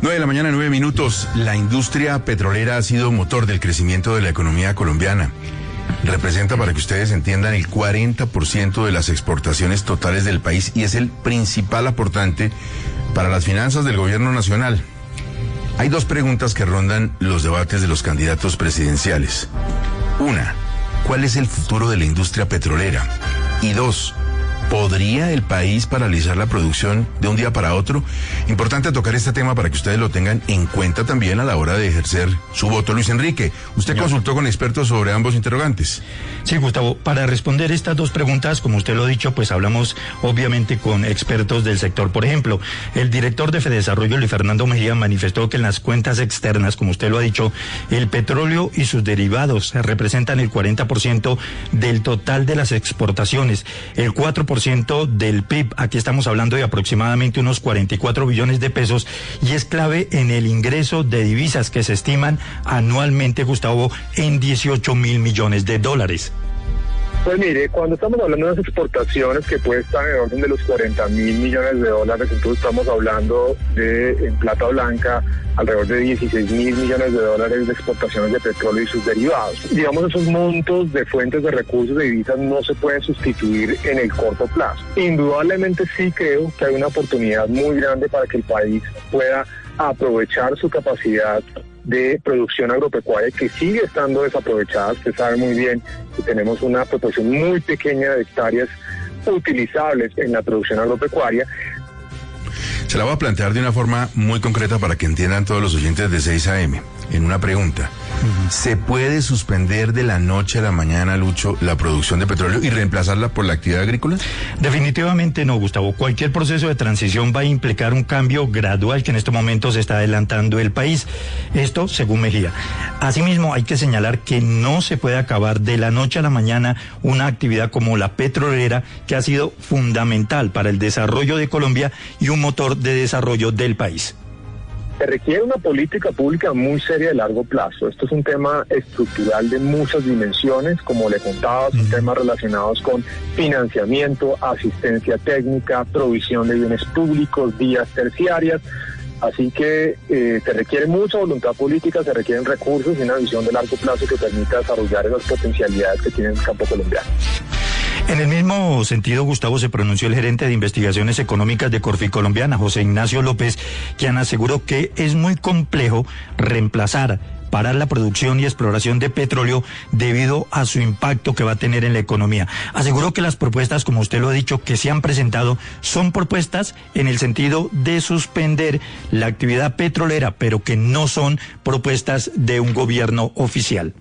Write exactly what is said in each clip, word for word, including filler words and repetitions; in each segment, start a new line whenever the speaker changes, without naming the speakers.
nueve de la mañana, nueve minutos. La industria petrolera ha sido motor del crecimiento de la economía colombiana. Representa, para que ustedes entiendan, el cuarenta por ciento de las exportaciones totales del país y es el principal aportante para las finanzas del gobierno nacional. Hay dos preguntas que rondan los debates de los candidatos presidenciales. Una, ¿cuál es el futuro de la industria petrolera? Y dos, ¿podría el país paralizar la producción de un día para otro? Importante tocar este tema para que ustedes lo tengan en cuenta también a la hora de ejercer su voto. Luis Enrique, usted Señor. consultó con expertos sobre ambos interrogantes.
Sí, Gustavo, para responder estas dos preguntas, como usted lo ha dicho, pues hablamos obviamente con expertos del sector. Por ejemplo, el director de Fedesarrollo, Luis Fernando Mejía, manifestó que en las cuentas externas, como usted lo ha dicho, el petróleo y sus derivados representan el cuarenta por ciento del total de las exportaciones, el cuatro por ciento del P I B, aquí estamos hablando de aproximadamente unos cuarenta y cuatro billones de pesos, y es clave en el ingreso de divisas que se estiman anualmente, Gustavo, en dieciocho mil millones de dólares.
Pues mire, cuando estamos hablando de las exportaciones que pueden estar en el orden de los cuarenta mil millones de dólares, entonces estamos hablando de, en plata blanca, alrededor de dieciséis mil millones de dólares de exportaciones de petróleo y sus derivados. Digamos, esos montos de fuentes de recursos de divisas no se pueden sustituir en el corto plazo. Indudablemente sí creo que hay una oportunidad muy grande para que el país pueda aprovechar su capacidad de producción agropecuaria que sigue estando desaprovechada. Usted sabe muy bien que tenemos una proporción muy pequeña de hectáreas utilizables en la producción agropecuaria.
Se la voy a plantear de una forma muy concreta para que entiendan todos los oyentes de seis A M, en una pregunta. Uh-huh. ¿Se puede suspender de la noche a la mañana, Lucho, la producción de petróleo y reemplazarla por la actividad agrícola?
Definitivamente no, Gustavo. Cualquier proceso de transición va a implicar un cambio gradual que en estos momentos está adelantando el país. Esto según Mejía. Asimismo, hay que señalar que no se puede acabar de la noche a la mañana una actividad como la petrolera, que ha sido fundamental para el desarrollo de Colombia y un motor de desarrollo del país.
Se requiere una política pública muy seria de largo plazo. Esto es un tema estructural de muchas dimensiones, como le contaba, son temas relacionados con financiamiento, asistencia técnica, provisión de bienes públicos, vías terciarias. Así que eh, se requiere mucha voluntad política, se requieren recursos y una visión de largo plazo que permita desarrollar esas potencialidades que tiene el campo colombiano.
En el mismo sentido, Gustavo, se pronunció el gerente de investigaciones económicas de Corfi Colombiana, José Ignacio López, quien aseguró que es muy complejo reemplazar, parar la producción y exploración de petróleo debido a su impacto que va a tener en la economía. Aseguró que las propuestas, como usted lo ha dicho, que se han presentado, son propuestas en el sentido de suspender la actividad petrolera, pero que no son propuestas de un gobierno oficial.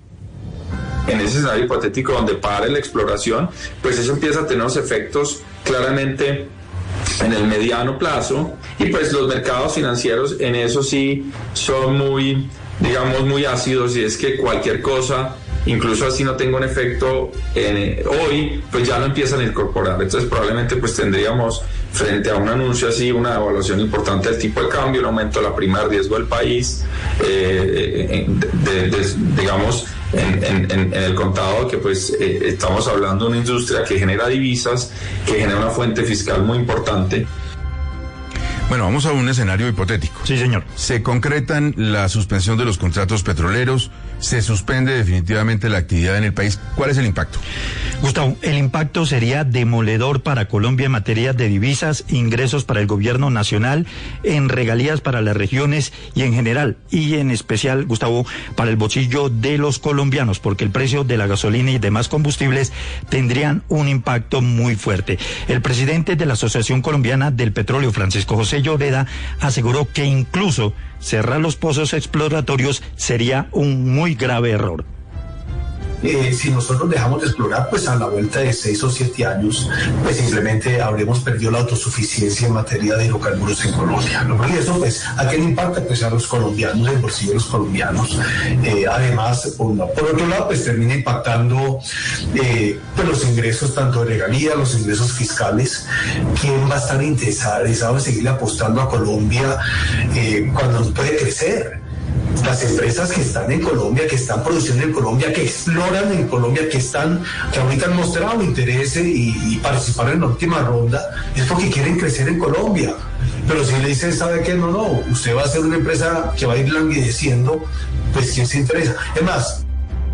En ese escenario hipotético donde pare la exploración, pues eso empieza a tener unos efectos claramente en el mediano plazo, y pues los mercados financieros en eso sí son muy, digamos, muy ácidos, y es que cualquier cosa, incluso así no tenga un efecto en, hoy, pues ya lo empiezan a incorporar. Entonces probablemente pues tendríamos frente a un anuncio así una evaluación importante del tipo de cambio, un aumento de la prima de riesgo del país, eh, de, de, digamos, En, en, en el contado que pues eh, estamos hablando de una industria que genera divisas, que genera una fuente fiscal muy importante.
Bueno, vamos a un escenario hipotético.
Sí, señor.
Se concretan la suspensión de los contratos petroleros, se suspende definitivamente la actividad en el país. ¿Cuál es el impacto?
Gustavo, el impacto sería demoledor para Colombia en materia de divisas, ingresos para el gobierno nacional, en regalías para las regiones y en general, y en especial, Gustavo, para el bolsillo de los colombianos, porque el precio de la gasolina y demás combustibles tendrían un impacto muy fuerte. El presidente de la Asociación Colombiana del Petróleo, Francisco José Lloreda, aseguró que incluso cerrar los pozos exploratorios sería un muy grave error.
Eh, si nosotros dejamos de explorar, pues a la vuelta de seis o siete años, pues simplemente habremos perdido la autosuficiencia en materia de hidrocarburos en Colombia, ¿no? Y eso, pues, ¿a qué le impacta? Pues a los colombianos, el bolsillo de los colombianos. Eh, además, por, una, por otro lado, pues termina impactando eh, pues, los ingresos tanto de regalía, los ingresos fiscales. ¿Quién va a estar interesado en seguir apostando a Colombia eh, cuando puede crecer? Las empresas que están en Colombia, que están produciendo en Colombia, que exploran en Colombia, que están, que ahorita han mostrado interés y, y participaron en la última ronda, es porque quieren crecer en Colombia. Pero si le dicen, ¿sabe qué? No, no, usted va a ser una empresa que va a ir languideciendo, pues ¿quién se interesa? Es más,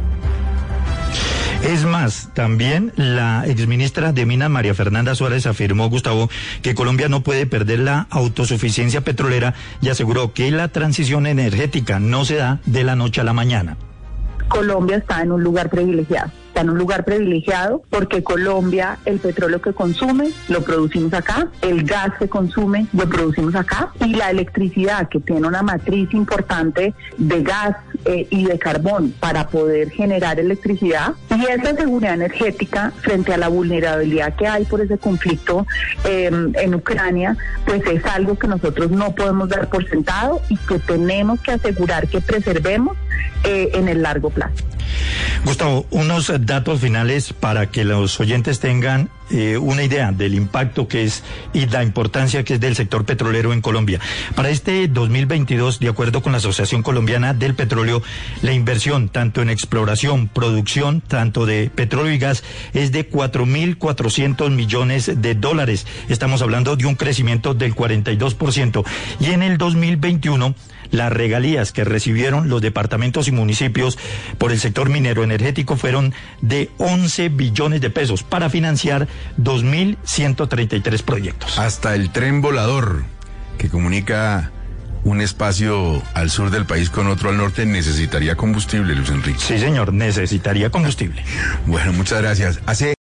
Es más, también la exministra de Minas, María Fernanda Suárez, afirmó, Gustavo, que Colombia no puede perder la autosuficiencia petrolera y aseguró que la transición energética no se da de la noche a la mañana.
Colombia está en un lugar privilegiado. Está en un lugar privilegiado porque Colombia, el petróleo que consume, lo producimos acá, el gas que consume, lo producimos acá, y la electricidad, que tiene una matriz importante de gas eh, y de carbón para poder generar electricidad, y esa seguridad energética frente a la vulnerabilidad que hay por ese conflicto eh, en Ucrania, pues es algo que nosotros no podemos dar por sentado y que tenemos que asegurar que preservemos eh, en el largo plazo.
Gustavo, unos datos finales para que los oyentes tengan eh, una idea del impacto que es y la importancia que es del sector petrolero en Colombia. Para este dos mil veintidós, de acuerdo con la Asociación Colombiana del Petróleo, la inversión tanto en exploración, producción, tanto de petróleo y gas, es de cuatro mil cuatrocientos millones de dólares. Estamos hablando de un crecimiento del cuarenta y dos por ciento. Y en el dos mil veintiuno, las regalías que recibieron los departamentos y municipios por el sector minero energético fueron de once billones de pesos para financiar dos mil ciento treinta y tres proyectos.
Hasta el tren volador que comunica un espacio al sur del país con otro al norte necesitaría combustible, Luis Enrique.
Sí, señor, necesitaría combustible.
Bueno, muchas gracias. Hace